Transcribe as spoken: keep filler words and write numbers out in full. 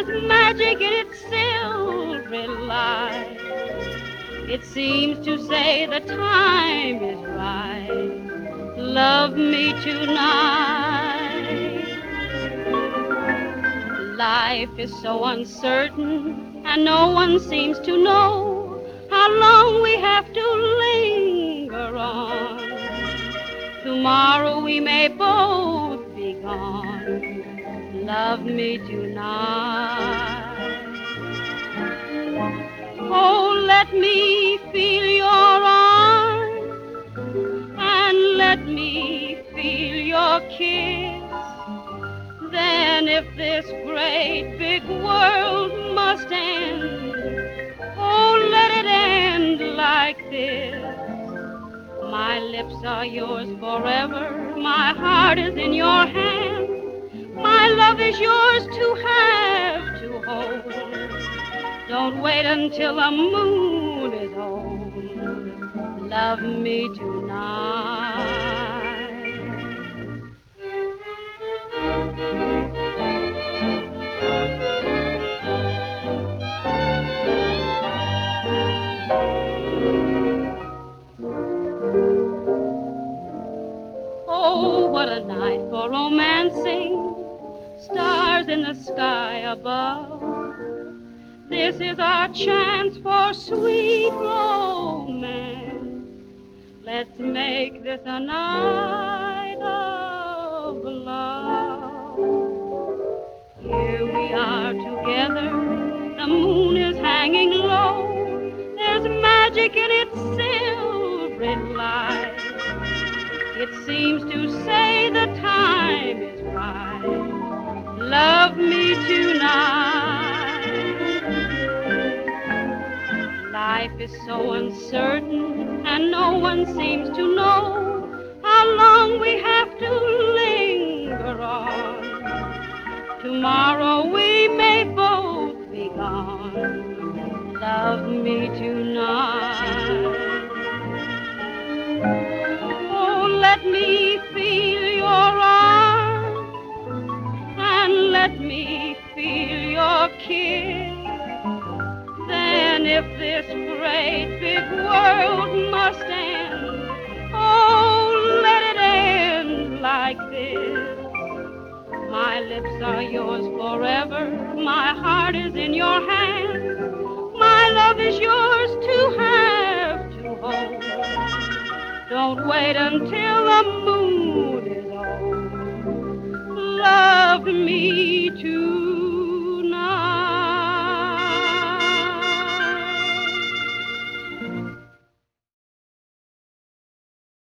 There's magic in its silvery light. It seems to say the time is right. Love me tonight. Life is so uncertain, and no one seems to know how long we have to linger on. Tomorrow we may both be gone. Love me tonight. Oh, let me feel your arms, and let me feel your kiss. Then if this great big world must end, oh, let it end like this. My lips are yours forever, my heart is in your hand. My love is yours to have, to hold. Don't wait until the moon is old. Love me tonight. Oh, what a night for romancing. Stars in the sky above. This is our chance for sweet romance. Let's make this a night of love. Here we are together. The moon is hanging low. There's magic in its silvery light. It seems to say the time is right. Love me tonight. Life is so uncertain, and no one seems to know how long we have to linger on. Tomorrow we may both be gone. Love me tonight. Oh, let me feel your arms, and let me feel your kiss. Then if this great big world must end, oh, let it end like this. My lips are yours forever, my heart is in your hand. My love is yours to have, to hold. Don't wait until the moon is old. Love me too.